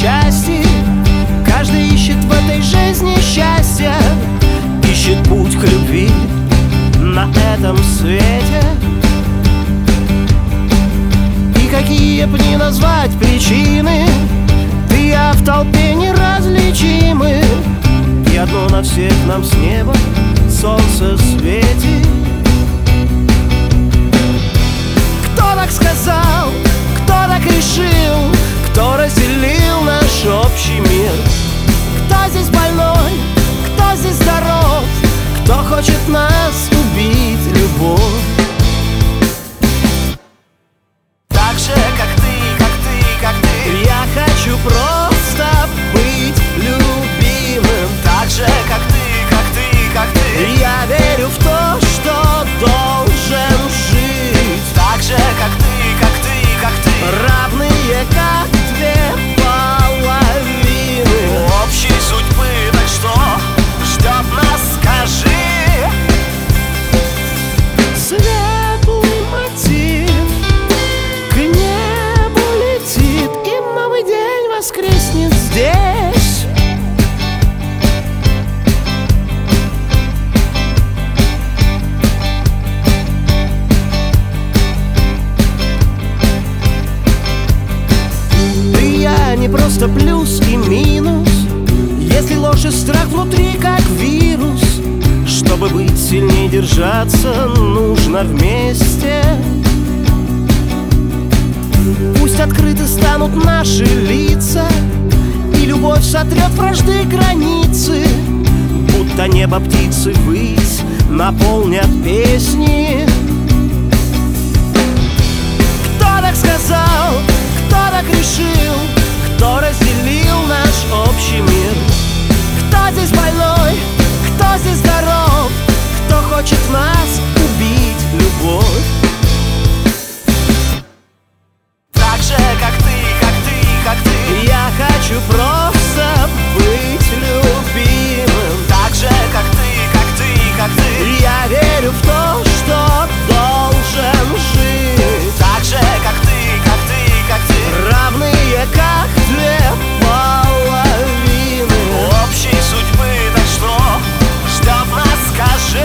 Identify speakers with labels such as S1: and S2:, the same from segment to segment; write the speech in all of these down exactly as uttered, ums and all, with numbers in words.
S1: части. Каждый ищет в этой жизни счастья, ищет путь к любви на этом свете. И какие б ни назвать причины, ты и я в толпе неразличимы. И одно на всех нам с неба солнце светит. Кто так сказал, кто так решил, кто разделил наш общий мир? Кто здесь больной, кто здесь здоров, кто хочет нас убить, любовь? Так же, как ты, как ты, как ты, я хочу просто быть любимым. Так же, как ты, как ты, как ты, я верю в то, что должен жить. Так же, как ты, как ты, как ты, равные, как две половины общей судьбы. Так что ждет нас, скажи? Светлый мотив к небу летит, и новый день воскреснет здесь. Ты и я не просто плюс и минус, если ложь и страх внутри как вирус. Чтобы быть сильнее, держаться нужно вместе. Пусть открыты станут наши лица, и любовь сотрет вражды границы. Будто небо птицы ввысь наполнят песни. Кто так сказал, кто так решил, кто разделил наш общий мир? Кто здесь больной, кто здесь здоров, кто хочет нас убить, любовь? Так же, как ты, как ты, как ты, я хочу просто быть любимым. Так же, как ты, как ты, как ты, я верю в то, что должен жить. Так же, как ты, как ты, как ты, равные, как две половины общей судьбы. Так что ждет нас, скажи?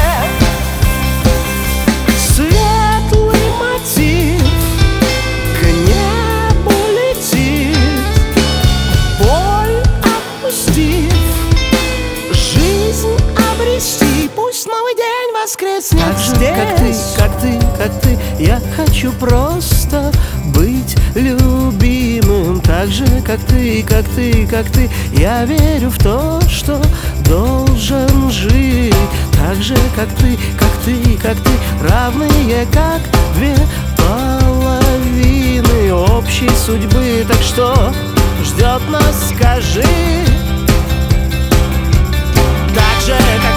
S1: Светлый мотив к небу летит, боль отпустив, жизнь обрести. Пусть новый день воскреснет. Так же, как ты, как ты, как ты, я хочу просто быть любимым. Так же, как ты, как ты, как ты, я верю в то, что должен жить. Так же, как ты, как ты, как ты, равные, как две половины общей судьбы. Так что ждет нас, скажи? Так же, как